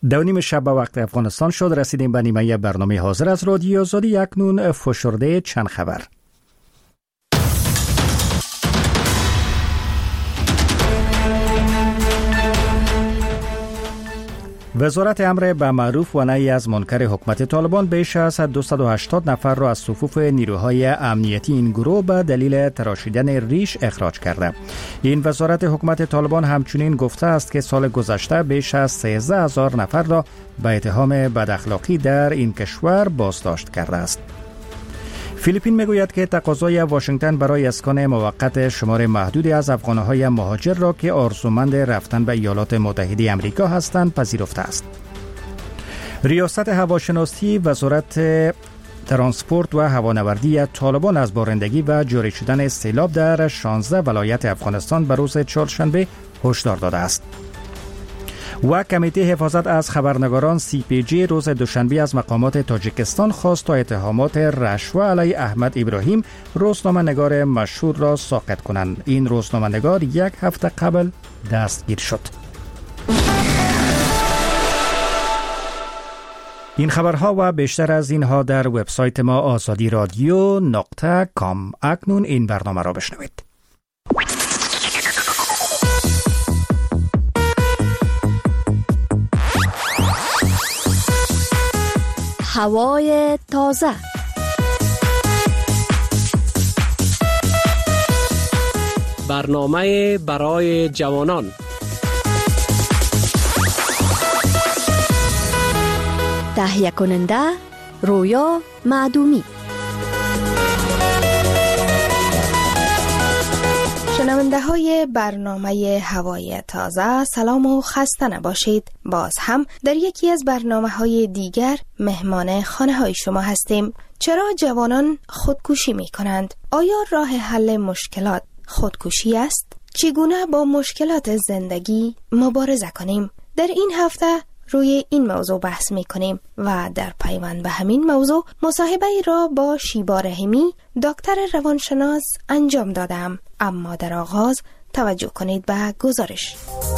2:30 شب به وقت افغانستان شد. رسیدیم به نیمه برنامه حاضر از رادیو آزادی. اکنون فشرده چند خبر. وزارت امر به معروف و نهی از منکر حکومت طالبان بیش از 280 نفر را از صفوف نیروهای امنیتی این گروه به دلیل تراشیدن ریش اخراج کرده. این وزارت حکومت طالبان همچنین گفته است که سال گذشته بیش از 13,000 نفر را به اتهام بداخلاقی در این کشور بازداشت کرده است. فیلیپین میگوید که تقاضای واشنگتن برای اسکان موقت شمار محدودی از افغان‌های مهاجر را که آرزومند رفتن به ایالات متحده آمریکا هستند پذیرفته است. ریاست هواشناسی وزارت ترانسپورت و هوانوردی طالبان از بارندگی و جاری شدن سیلاب در 16 ولایت افغانستان به روز چهارشنبه هشدار داده است. و کمیته حفاظت از خبرنگاران CPJ روز دوشنبه از مقامات تاجیکستان خواست تا اتهامات رشوه علیه احمد ابراهیم روزنامه‌نگار مشهور را ساقط کنند. این روزنامه‌نگار 1 هفته قبل دستگیر شد. این خبرها و بیشتر از اینها در وبسایت ما azadiradio.com. اکنون این برنامه را بشنوید. هوای تازه. برنامه برای جوانان. تهیه کننده رویا معدومی. شنونده های برنامه هوای تازه، سلام و خسته نباشید. باز هم در یکی از برنامه های دیگر مهمان خانه های شما هستیم. چرا جوانان خودکشی می کنند؟ آیا راه حل مشکلات خودکشی است؟ چگونه با مشکلات زندگی مبارزه کنیم؟ در این هفته روی این موضوع بحث می کنیم و در پیوند به همین موضوع مصاحبه را با شیبا رحیمی دکتر روانشناس انجام دادم. اما در آغاز توجه کنید به گزارش.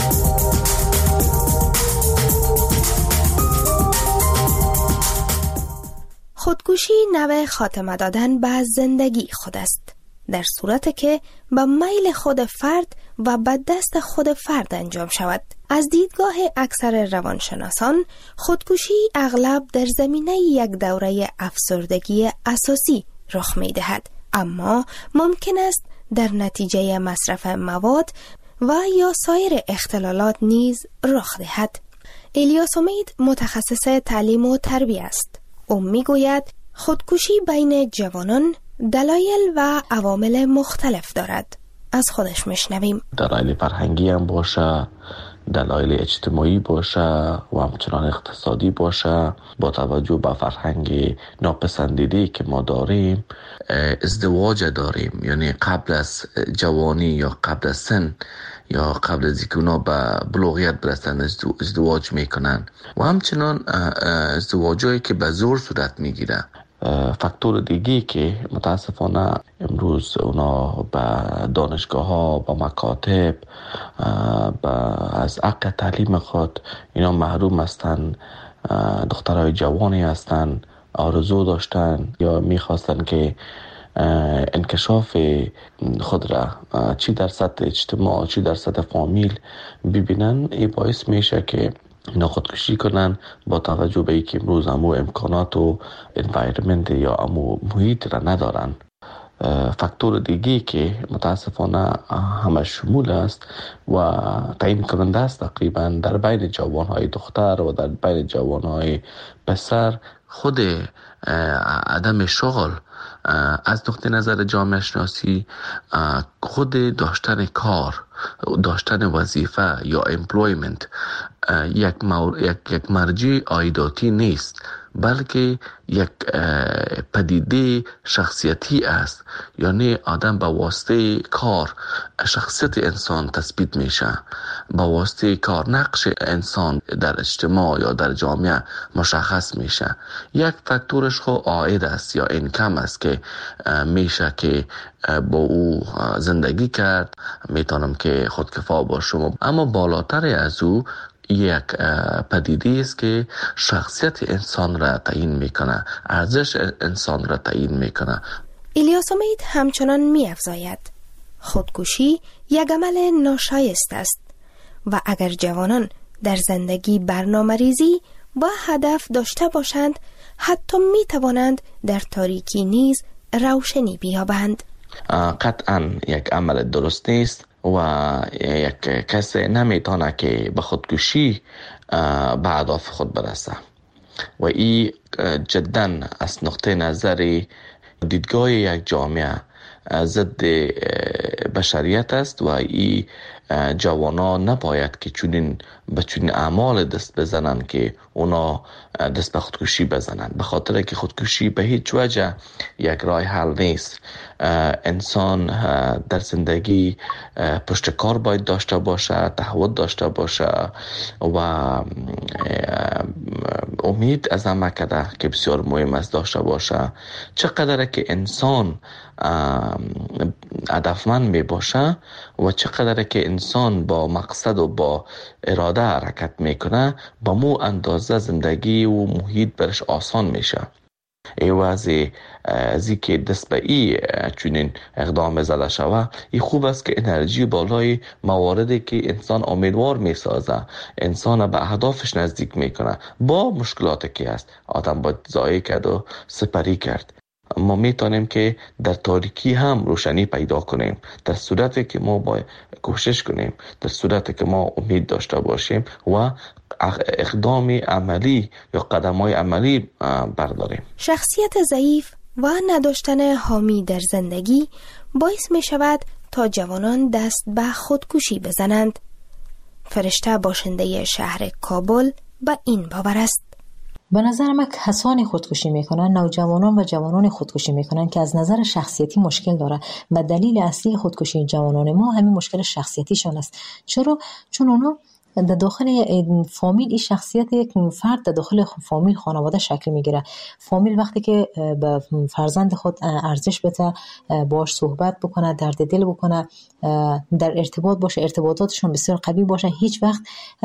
خودکشی نوع خاتمه دادن به زندگی خود است، در صورت که به میل خود فرد و به دست خود فرد انجام شود. از دیدگاه اکثر روانشناسان خودکشی اغلب در زمینه یک دوره افسردگی اساسی رخ می دهد، اما ممکن است در نتیجه مصرف مواد و یا سایر اختلالات نیز رخ دهد. الیاس امید متخصص تعلیم و تربیت است. او میگوید خودکشی بین جوانان دلایل و عوامل مختلف دارد. از خودش میشنویم. دلایل فرهنگی هم باشه، دلایل اجتماعی باشه و همچنان اقتصادی باشه. با توجه به فرهنگ ناپسندیدی که ما داریم، ازدواج داریم، یعنی قبل از جوانی یا قبل از سن یا قبل از اینکه اونا به بلوغیت برسن ازدواج میکنن و همچنان ازدواجایی که به زور صورت میگیره. فاکتور دیگی که متاسفانه امروز اونا به دانشگاه ها، به مکاتب، از حق تعلیم خود اینا محروم هستن. دخترای جوانی هستن، آرزو داشتن یا میخواستن که انکشاف خود را چی در سطح اجتماع، چی در سطح فامیل ببینن. این باعث میشه که اینا خودکشی کنن با توجه به اینکه امروز همو امکانات و انوایرمنت یا همو محیط را ندارن. فاکتور دیگی که متاسفانه همه شمول است و تعیین کننده است تقریبا در بین جوانهای دختر و در بین جوانهای پسر، خود عدم شغل از نقطه نظر جامعه شناسی، خود داشتن کار، داشتن وظیفه یا امپلویمنت یک مرجع عایداتی نیست، بلکه یک پدیده شخصیتی است. یعنی آدم با واسطه کار شخصیت انسان تثبیت میشه، با واسطه کار نقش انسان در اجتماع یا در جامعه مشخص میشه. یک فاکتورش خو عاید است یا اینکم است که میشه که با او زندگی کرد، میتونم که خودکفا باشم. اما بالاتر از او یک پدیده است که شخصیت انسان را تعیین میکنه، ارزش انسان را تعیین میکنه. الیاس امید همچنان می‌افزاید خودکشی یک عمل ناشایست است و اگر جوانان در زندگی برنامه‌ریزی و هدف داشته باشند حتی می‌توانند در تاریکی نیز روشنی بیابند. قطعاً یک عمل درست نیست و یک کسی نمیتونه که به خودکشی به اهداف خود برسه و این جداً از نقطه نظر دیدگاه یک جامعه ضد بشریت است و این جوانان نباید که به چنین اعمال دست بزنن که اونا دست به خودکشی بزنن، به خاطر که خودکشی به هیچ وجه یک راه حل نیست. انسان در زندگی پشت کار باید داشته باشه، تعهد داشته باشه و امید از عمل که بسیار مهم است داشته باشه. چقدر که انسان هدفمند می باشه و چقدر که انسان با مقصد و با اراده حرکت میکنه با مو اندازه زندگی و محیط برش آسان میشه. ایوازی ازی که دست به ای چونین اقدام زده شوه، ای خوب است که انرژی بالای مواردی که انسان امیدوار میسازه، انسان به اهدافش نزدیک میکنه، با مشکلاتی که هست آدم باید ضایع کرد و سپری کرد. ما میتونیم که در تاریکی هم روشنی پیدا کنیم در صورتی که ما باید کوشش کنیم، در صورتی که ما امید داشته باشیم و اقدام عملی یا قدم‌های عملی برداریم. شخصیت ضعیف و نداشتن حامی در زندگی باعث می شود تا جوانان دست به خودکشی بزنند. فرشته باشنده شهر کابل به این باور است. به نظر من کسانی خودکشی میکنن، نوجوانان و جوانان خودکشی میکنن که از نظر شخصیتی مشکل داره و دلیل اصلی خودکشی جوانان ما همین مشکل شخصیتیشون است. چرا؟ چون اونا در داخل فامیل این شخصیت یک فرد در داخل فامیل خانواده شکل میگیره. فامیل وقتی که به فرزند خود ارزش بده، باش صحبت بکنه، درد دل بکنه، در ارتباط باشه، ارتباطاتشون بسیار قوی باشه، هیچ وقت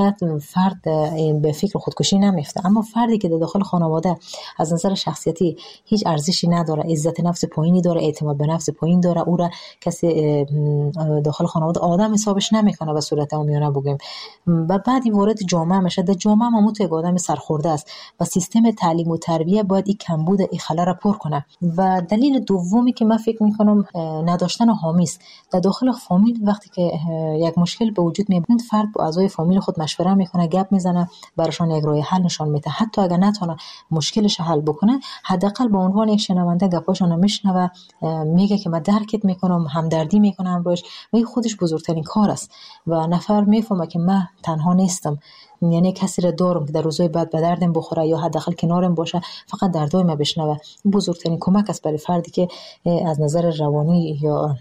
فرد به فکر خودکشی نمیفته. اما فردی که در داخل خانواده از نظر شخصیتی هیچ ارزشی نداره، عزت نفس پایینی داره، اعتماد به نفس پایین داره، او را کسی داخل خانواده آدم حسابش نمیکنه به صورت عامیانه بگیم، و بعدی وارد جامعه میشه. در جامعه ما تو یک آدم سرخورده است و سیستم تعلیم و تربیه باید این کمبود این خلا را پر کنه. و دلیل دومی که من فکر میکنم نداشتن حامی است. در داخل فامیل وقتی که یک مشکل به وجود میاد، فرد با اعضای فامیل خود مشوره میکنه، گپ میزنه، براشون یک راه حل نشون میده. حتی اگر نتونه مشکلش حل بکنه، حداقل به عنوان یک شنونده گپاشون میشنوه، میگه که من درکت میکنم، همدردی میکنم باش، و این خودش بزرگترین کار است. و نفر میفهمه که من تنها نیستم، یعنی کسی را دارم که در روزهای بعد به دردم بخوره یا حداقل کنارم باشه، فقط دردای من بشنوه. بزرگترین کمک است برای فردی که از نظر روانی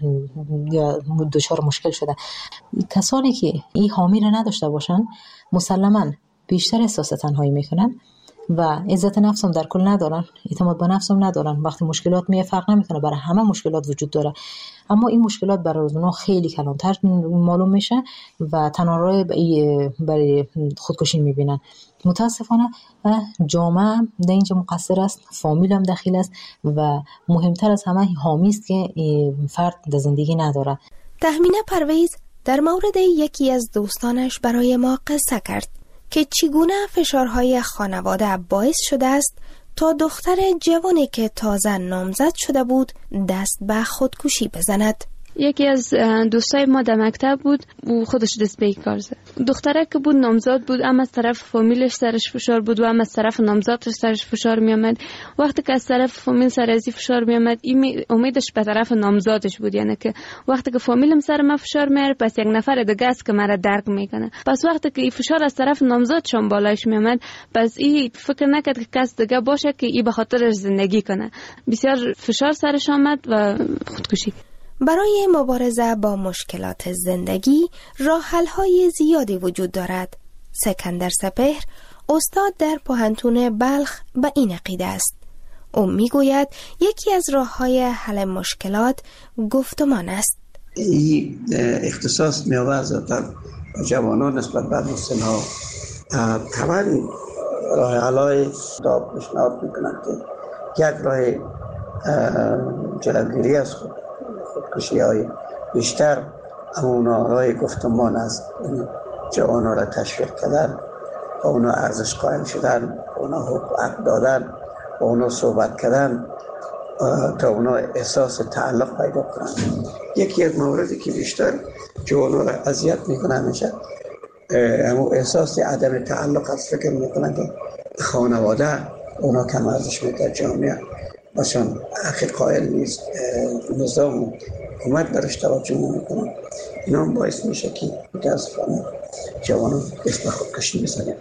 یا دچار مشکل شده. کسانی که این حامی را نداشته باشن مسلماً بیشتر احساس تنهایی میکنن و عزت نفسم در کل ندارن، اعتماد به نفسم ندارن. وقتی مشکلات میاد فرق نمیکنه، برای همه مشکلات وجود داره، اما این مشکلات برای اونها خیلی کلانتر معلوم میشه و تنها راه برای خودکشی میبینن. متاسفانه جامعه در اینجا مقصر است، فامیل هم دخیل است و مهمتر از همه حامی است که فرد در زندگی نداره. تهمینه پرویز در مورد یکی از دوستانش برای ما قصه کرد که چگونه فشارهای خانواده باعث شده است تا دختر جوانی که تازه نامزد شده بود دست به خودکشی بزند. یکی از دوستای ما در مکتب بود و خودش دست به کار زد. دختره که بود نامزد بود، اما از طرف فامیلش سرش فشار بود و اما از طرف نامزدش سرش فشار می آمد. وقتی که از طرف فامیل سر ازی فشار می آمد، این امیدش به طرف نامزدش بود، یعنی که وقتی که فامیلم سر من فشار میاره، پس یک نفر دیگه است که مرا درک میکنه. پس وقتی که این فشار از طرف نامزدشون بالایش می آمد، پس این فکر نکرد که کس دیگه باشه که این به خاطرش زندگی کنه. بسیار فشار سرش آمد و خودکشی. برای مبارزه با مشکلات زندگی راه‌حل‌های زیادی وجود دارد. سکندر سپهر استاد در پوهنتون بلخ به این عقیده است. او میگوید یکی از راه‌های حل مشکلات گفتمان است. این اختصاص می‌یابد ذاتاً جوانان نسبت به دوستانها طبعا راه حل‌های پیشنهاد میکنند که یک راه جلوگیری از خودکشی های بیشتر همونا راه گفتمان است، جوانان را تشویق کردن، با اونا ارزش قائل شدن، اونا حق دادن، با اونا صحبت کردن تا اونا احساس تعلق پیدا کنند. یکی از موردی که بیشتر جوانان را اذیت میکنه همیشه همون احساس عدم تعلق است. فکر میکنن که خانواده اونا کم ارزش میده، جامعه باشن حق قائل نیست، نظام و حکومت برش توجه نمیکنه. اینا باعث میشه که متاسفانه جوانان دست به خودکشی بزنن.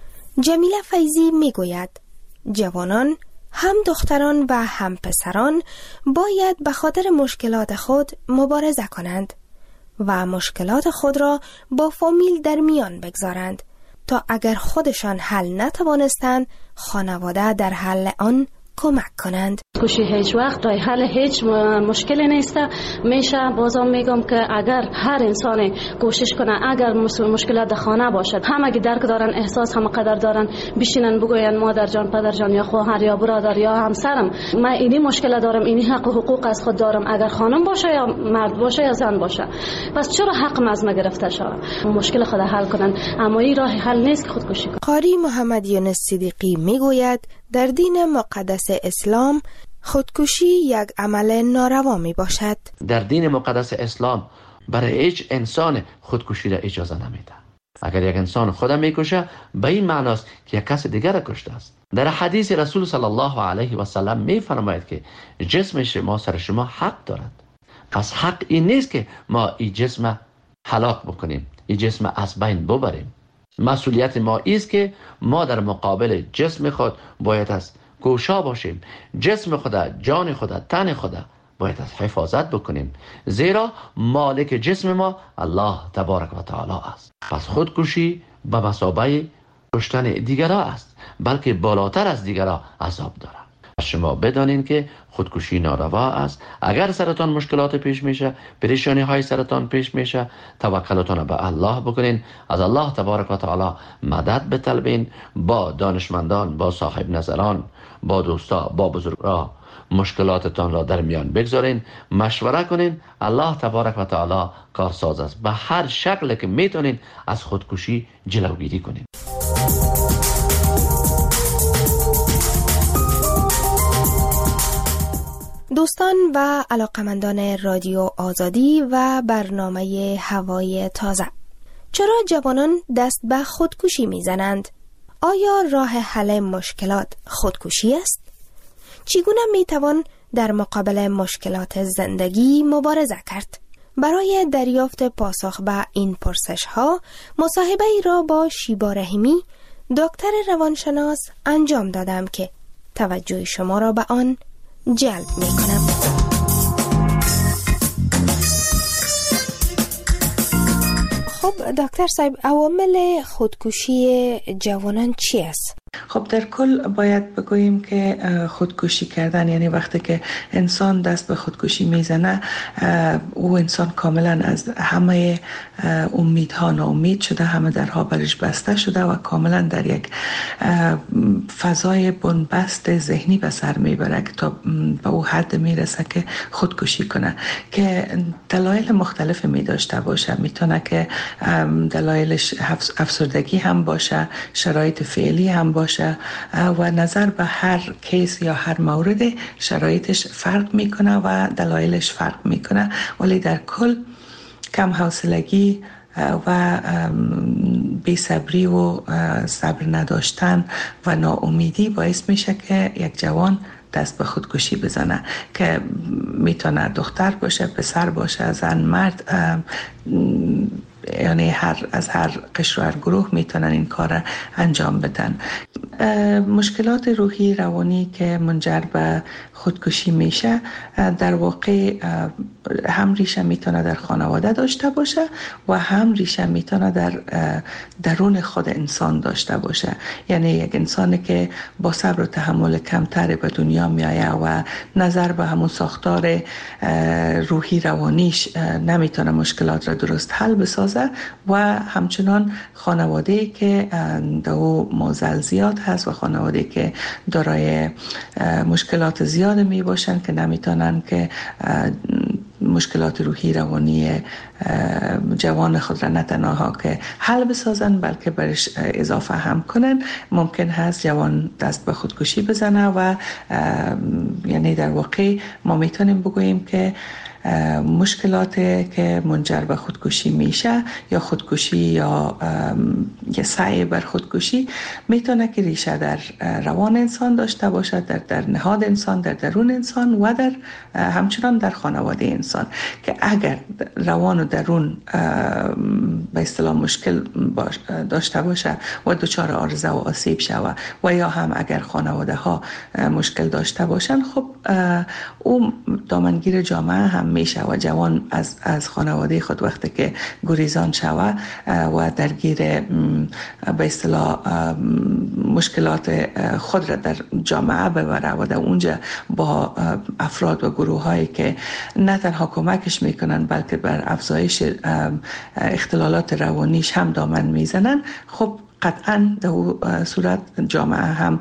جمیله فیضی میگوید جوانان، هم دختران و هم پسران باید به خاطر مشکلات خود مبارزه کنند و مشکلات خود را با فامیل در میان بگذارند تا اگر خودشان حل نتوانستند خانواده در حل آن کمک کنند. خودکشی هیچ وقت راه حل هیچ مشکلی نیست. میشه بازم میگم که اگر هر انسان کوشش کنه، اگر مشکلات در خانه باشد، همه که درک دارن، احساس هم قدر دارن، بشینن بگوین مادر جان، پدر جان یا خواهر یا برادر یا همسرم من اینی مشکل دارم، اینی حق و حقوق از خود دارم، اگر خانم باشه یا مرد باشه یا زن باشه، پس چرا حق از ما گرفته شود؟ مشکل خود حل کنن. اما این راه حل نیست که خودکشی کنن. قاری محمد یونس صدیقی میگوید در دین مقدس اسلام خودکشی یک عمل ناروا می باشد. در دین مقدس اسلام برای هیچ انسان خودکشی را اجازه نمیده. اگر یک انسان خود میکشه به این معناست که یک کس دیگر را کشته است. در حدیث رسول صلی الله علیه و سلم میفرماید که جسم شما سر شما حق دارد. پس حق این نیست که ما این جسم هلاک بکنیم، این جسم از بین ببریم. مسئولیت ما است که ما در مقابل جسم خود باید از کوشا باشیم. جسم خود، جان خود، تن خود باید از حفاظت بکنیم، زیرا مالک جسم ما الله تبارک و تعالی است. پس خودکشی به مثابه کشتن دیگرها است، بلکه بالاتر از دیگرها عذاب دارد. شما بدانید که خودکشی ناروا است. اگر سرتان مشکلات پیش میشه، پریشانی های سرتان پیش میشه، توکلتان به الله بکنین، از الله تبارک و تعالی مدد بطلبین، با دانشمندان، با صاحب نظران، با دوستا، با بزرگا مشکلاتتان را در میان بگذارین، مشوره کنین. الله تبارک و تعالی کارساز است. به هر شکل که میتونین از خودکشی جلوگیری کنین. دوستان و علاقمندان رادیو آزادی و برنامه هوای تازه، چرا جوانان دست به خودکشی میزنند؟ آیا راه حل مشکلات خودکشی است؟ چگونه میتوان در مقابل مشکلات زندگی مبارزه کرد؟ برای دریافت پاسخ به این پرسش ها مصاحبه ای را با شیبا رحیمی، دکتر روانشناس انجام دادم که توجه شما را به آن جلب میکنم. خب دکتر صاحب، عوامل خودکشی جوانان چی است؟ خب در کل باید بگوییم که خودکشی کردن یعنی وقتی که انسان دست به خودکشی میزنه، او انسان کاملا از همه امیدها ناامید شده، همه درها برش بسته شده و کاملا در یک فضای بنبست ذهنی به سر میبره تا به او حد میرسه که خودکشی کنه، که دلایل مختلف می داشته باشه. میتونه که دلایلش افسردگی هم باشه، شرایط فعلی هم باشه و نظر به هر کیس یا هر مورد شرایطش فرق میکنه و دلایلش فرق میکنه، ولی در کل کم حوصلگی و بی‌صبری و صبر نداشتن و ناامیدی باعث میشه که یک جوان دست به خودکشی بزنه، که میتونه دختر باشه، پسر باشه، زن، مرد، یعنی از هر قشر و هر گروه میتونن این کار انجام بدن. مشکلات روحی روانی که منجر به خودکشی میشه در واقع هم ریشه میتونه در خانواده داشته باشه و هم ریشه میتونه در درون خود انسان داشته باشه. یعنی یک انسانی که با صبر و تحمل کمتر به دنیا میایه و نظر به همون ساختار روحی روانیش نمیتونه مشکلات را درست حل بسازه و همچنان خانواده که دو معضل زیاد هست و خانواده که دارای مشکلات زیاد می باشن که نمیتونن که مشکلات روحی روانی جوان خود را نه تنها که حل بسازن بلکه برش اضافه هم کنن، ممکن هست جوان دست به خودکشی بزنه و یعنی در واقع ما میتونیم بگوییم که مشکلات که منجر به خودکشی میشه یا خودکشی یا سعی بر خودکشی میتونه که ریشه در روان انسان داشته باشد، در نهاد انسان، در درون انسان و در همچنان در خانواده انسان، که اگر روان و درون به اصطلاح مشکل داشته باشه و دچار عارضه و آسیب شوه و یا هم اگر خانواده ها مشکل داشته باشن، خب او دامنگیر جامعه هم میشه و جوان از خانواده خود وقتی که گریزان شوه و درگیر به اصطلاح مشکلات خود را در جامعه ببره و در اونجا با افراد و گروه هایی که نه تنها کمکش میکنن بلکه بر افزایش اختلالات روانیش هم دامن میزنن، خب قطعا در صورت جامعه هم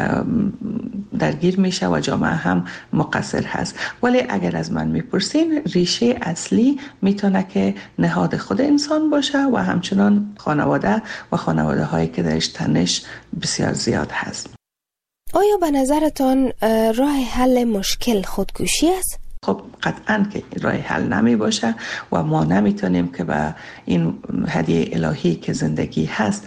درگیر میشه و جامعه هم مقصر هست. ولی اگر از من میپرسین، ریشه اصلی میتونه که نهاد خود انسان باشه و همچنان خانواده و خانواده هایی که درش تنش بسیار زیاد هست. آیا به نظرتان راه حل مشکل خودکشی است؟ خب قطعاً که راه حل نمی باشه و ما نمیتونیم که به این هدیه الهی که زندگی هست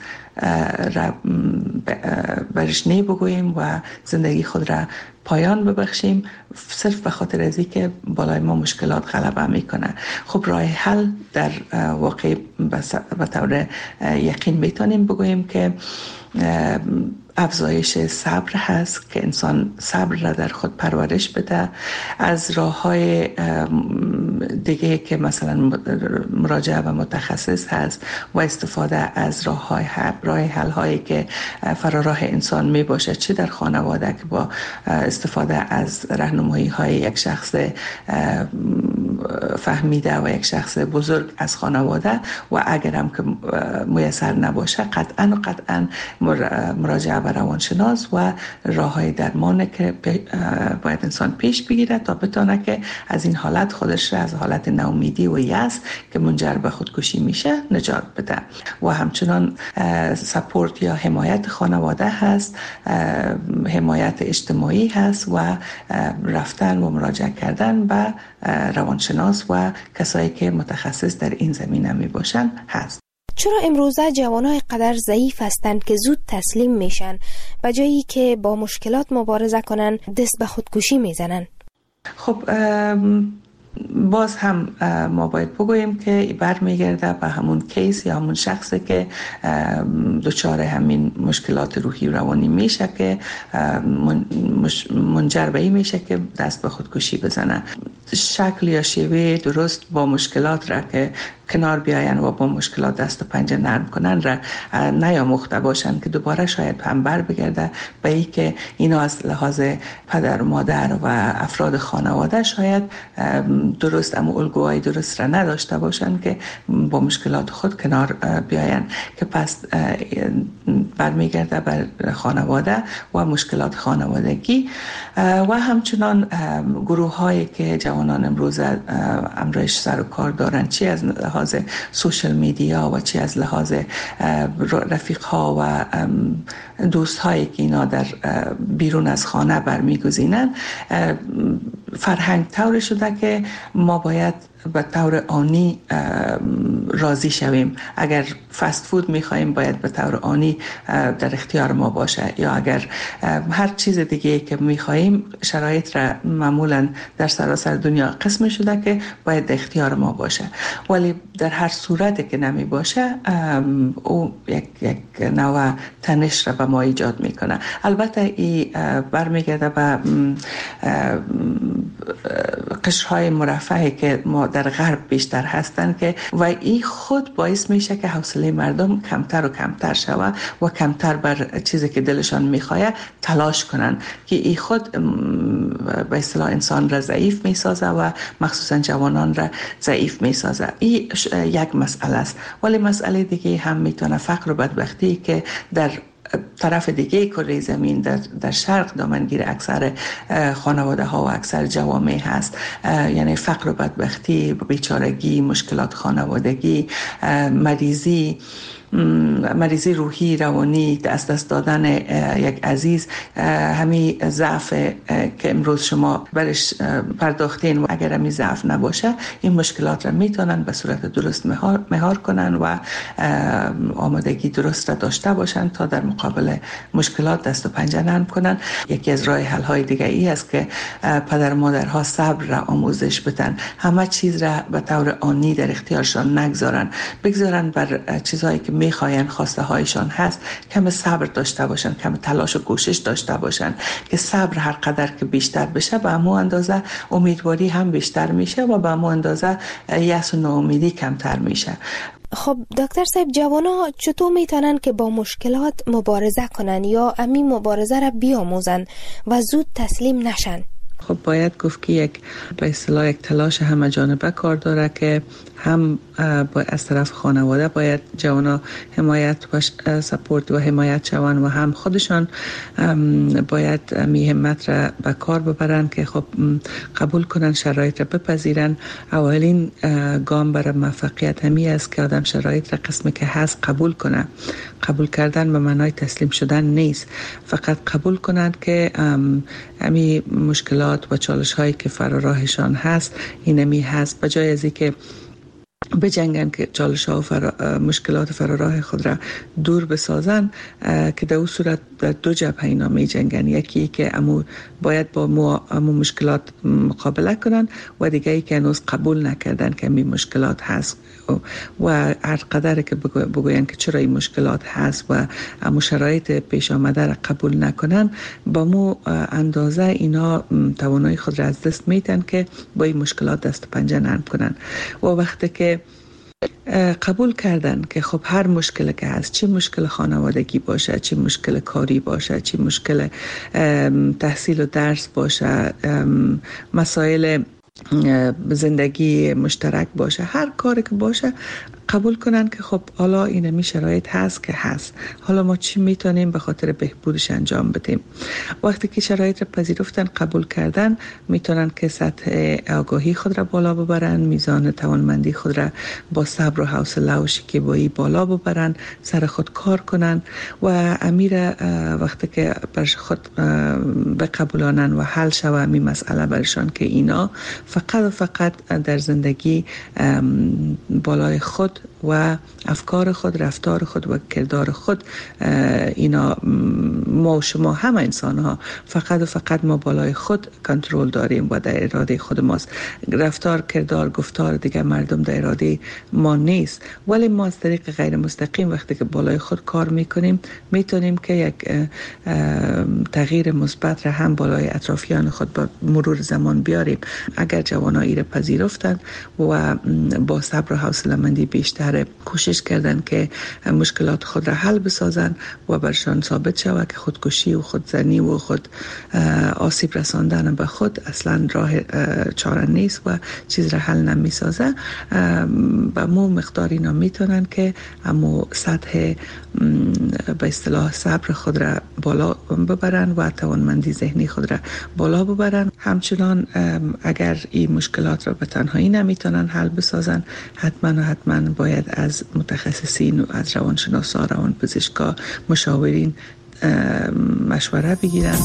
برش نی بگوییم و زندگی خود را پایان ببخشیم صرف به خاطر ازی که بالای ما مشکلات غلبه میکنه. خب راه حل در واقع به طور یقین میتونیم بگوییم که افزایش صبر هست، که انسان صبر را در خود پرورش بده، از راه‌های دیگه که مثلا مراجعه به متخصص هست و استفاده از راه حل هایی که فراراه انسان می باشه، چه در خانواده که با استفاده از راهنمایی های یک شخص فهمیده و یک شخص بزرگ از خانواده و اگر هم که میسر نباشه قطعا مراجعه به روانشناس و راههای درمان که باید انسان پیش بگیره تا بتونه که از این حالت خودش را از حالت ناامیدی و یأس که منجر به خودکشی میشه نجات بده. و همچنان سپورت یا حمایت خانواده هست، حمایت اجتماعی هست و رفتن و مراجعه کردن به روانشناس و کسایی که متخصص در این زمینه می باشن هست. چرا امروزه جوانای قدر ضعیف هستند که زود تسلیم میشن به جایی که با مشکلات مبارزه کنن دست به خودکشی میزنن؟ خب باز هم ما باید بگوییم که برمیگرده به همون کیس یا همون شخصی که دچار همین مشکلات روحی روانی میشه که منجر به این میشه که دست به خودکشی بزنه. شکل یا شیوه درست با مشکلات را که کنار بیاین و با مشکلات دست و پنجه نرم کنن را نیاموخته باشن که دوباره شاید هم بر بگرده به ای که اینا از لحاظ پدر و مادر و افراد خانواده شاید درست اما الگوهای درست را نداشته باشن که با مشکلات خود کنار بیاین، که پس برمیگرده بر خانواده و مشکلات خانوادگی و همچنان گروه هایی که جوانان امروز امرش سر و کار دارن، چی از لحاظ سوشل میدیا و چی از لحاظ رفیق ها و دوست هایی که اینا در بیرون از خانه برمیگزینن، فرهنگ طور شده که ما باید به طور آنی راضی شویم. اگر فست فود میخوایم باید به طور آنی در اختیار ما باشه، یا اگر هر چیز دیگه که میخوایم شرایط را معمولا در سراسر دنیا قسم شده که باید در اختیار ما باشه، ولی در هر صورتی که نمی باشه او یک نوع تنش را به ما ایجاد میکنه. البته این برمیگرده به قشرهای مرفهی که ما در غرب بیشتر هستن که و این خود باعث میشه که حوصله مردم کمتر و کمتر شود و کمتر بر چیزی که دلشان میخواه تلاش کنن، که این خود به اصطلاح انسان را ضعیف میسازه و مخصوصا جوانان را ضعیف میسازه. این یک مسئله است، ولی مسئله دیگه هم میتونه فقر و بدبختی که در طرف دیگه کره زمین در شرق دامنگیر اکثر خانواده ها و اکثر جوامع هست، یعنی فقر و بدبختی، بیچارگی، مشکلات خانوادگی، مریضی روحی، روانی، دست دادن یک عزیز، همین ضعف که امروز شما برش پرداختین و اگر همین ضعف نباشه این مشکلات را میتونن به صورت درست مهار کنن و آمادگی درست را داشته باشن تا در مقابل مشکلات دست و پنجه نرم کنن. یکی از راه حل های دیگه ای است که پدر مادرها صبر را آموزش بدن، همه چیز را به طور آنی در اختیارشان نگذارن، بگذارن بر چیزهایی که میخواین، خواسته هایشان هست، کم صبر داشته باشن، کم تلاش و کوشش داشته باشن که صبر هر قدر که بیشتر بشه به همون اندازه امیدواری هم بیشتر میشه و به همون اندازه یأس و ناامیدی کمتر میشه. خب دکتر صاحب، جوانا چطور میتونن که با مشکلات مبارزه کنن یا همین مبارزه را بیاموزن و زود تسلیم نشن؟ خب باید گفت که یک به اصطلاح یک تلاش همه جانبه کار داره که هم از طرف خانواده باید جوانا حمایت و سپورت و حمایت شوند و هم خودشان باید می همت را به کار ببرن که خب قبول کنن، شرایط را بپذیرن. اولین گام برای موفقیت همی است که آدم شرایط را قسمی که هست قبول کنه. قبول کردن به معنای تسلیم شدن نیست، فقط قبول کنند که همی مشکلات و چالش هایی که فراراهشان هست اینمی هست، به جای از اینکه بجنگن که چالش ها و مشکلات فراراه خود را دور بسازن، که در اون صورت در دو جبهه اینا می جنگن، یکی که باید با مشکلات مقابله کنن و دیگه ای که هنوز قبول نکردن که این مشکلات هست و هر قدر که بگوین که چرا این مشکلات هست و شرایط پیش آمده را قبول نکنن، با مو اندازه اینا توانایی خود را از دست میتن که با این مشکلات دست و پنجه نرم کنن. و وقتی که قبول کردن که خب هر مشکل که هست، چه مشکل خانوادگی باشه، چه مشکل کاری باشه، چه مشکل تحصیل و درس باشه، مسائل زندگی مشترک باشه، هر کاری که باشه قبول کنن که خب حالا اینمی شرایط هست که هست، حالا ما چی میتونیم به خاطر بهبودش انجام بدیم. وقتی که شرایط را پذیرفتن، قبول کردن، میتونن که سطح آگاهی خود را بالا ببرن، میزان توانمندی خود را با صبر و حوصله و شکیبایی بالا ببرن، سر خود کار کنن و امیر وقتی که بر خود بقبولانن و حل شود می مسئله برشان که اینا فقط و فقط در زندگی بالای خود و افکار خود، رفتار خود و کردار خود، اینا ما و شما همه انسان ها فقط و فقط ما بالای خود کنترل داریم و در اراده خود ماست. رفتار، کردار، گفتار دیگه مردم در اراده ما نیست، ولی ما از طریق غیر مستقیم وقتی که بالای خود کار میکنیم میتونیم که یک تغییر مثبت را هم بالای اطرافیان خود با مرور زمان بیاریم. اگر جوانایی را پذیرفتند و با صبر و حوصله‌مندی بیشتر کوشش کردن که مشکلات خود را حل بسازن و برشان ثابت شود که خودکشی و خودزنی و خود آسیب رساندن به خود اصلا راه چاره نیست و چیز را حل نمی سازه، با مو مقدار اینا میتونن که امو سطح به اصطلاح صبر خود را بالا ببرن و توانمندی ذهنی خود را بالا ببرن. همچنان اگر این مشکلات را به تنهایی نمیتونن حل بسازن، حتما باید از متخصصین و از روانشناسا، روانپزشکا، مشاورین مشوره بگیرن.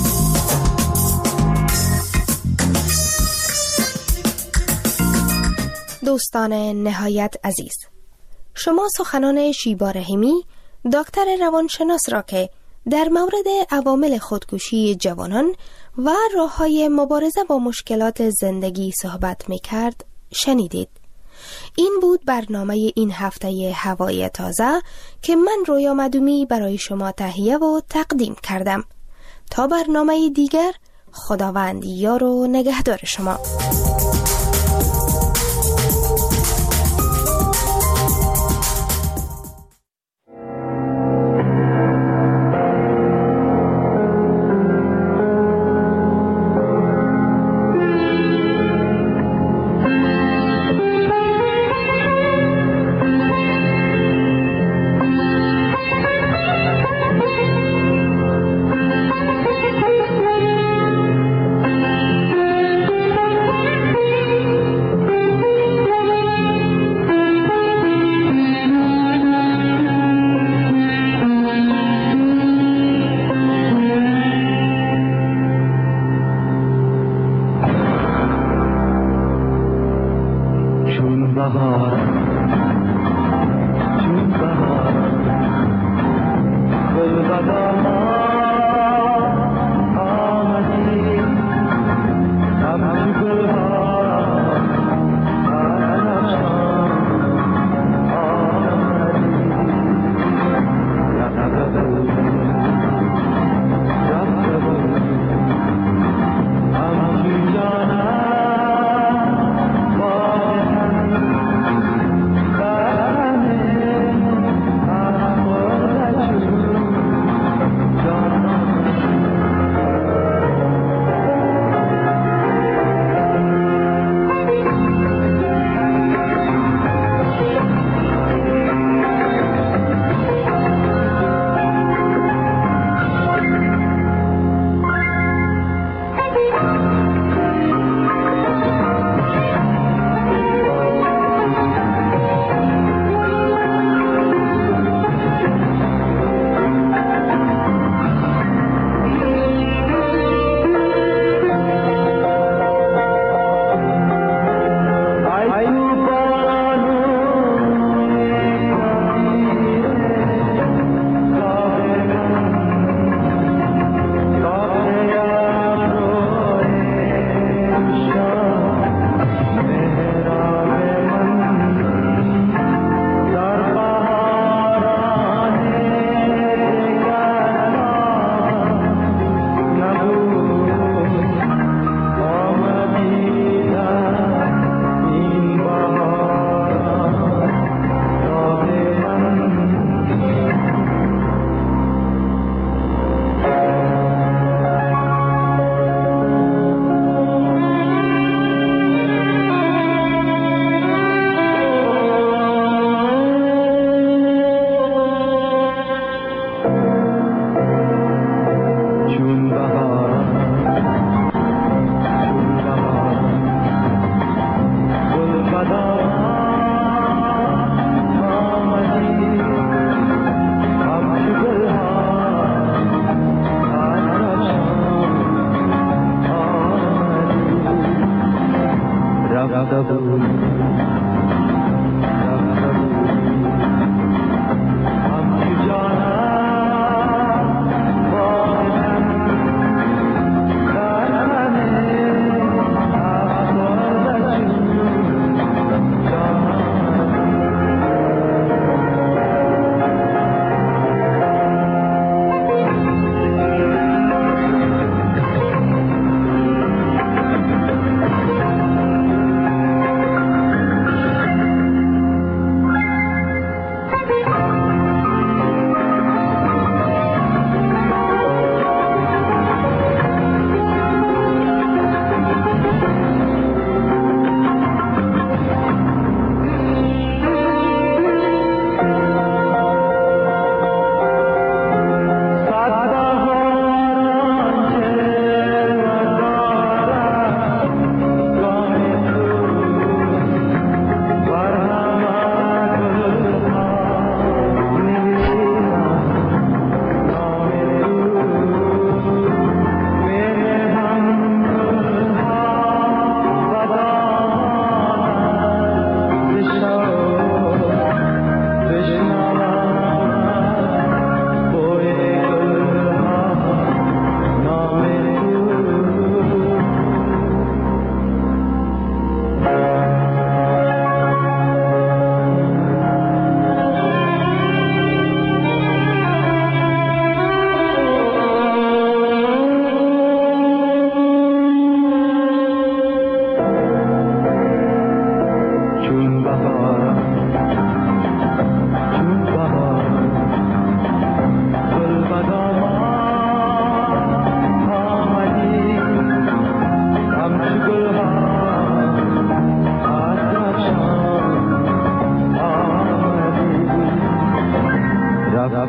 دوستان نهایت عزیز، شما سخنان شیبا رحیمی، دکتر روانشناس را که در مورد عوامل خودکشی جوانان و راه‌های مبارزه با مشکلات زندگی صحبت می‌کرد شنیدید. این بود برنامه این هفته هوای تازه که من رویا مدومی برای شما تهیه و تقدیم کردم. تا برنامه دیگر، خداوند یار و نگهدار شما.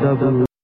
بود.